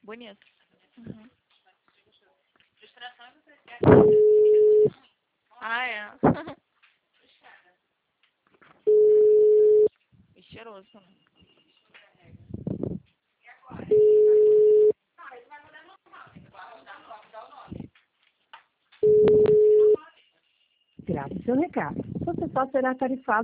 Bonito. Uhum. Ah, é. E cheiroso também. Grave seu recado. Você só será tarifado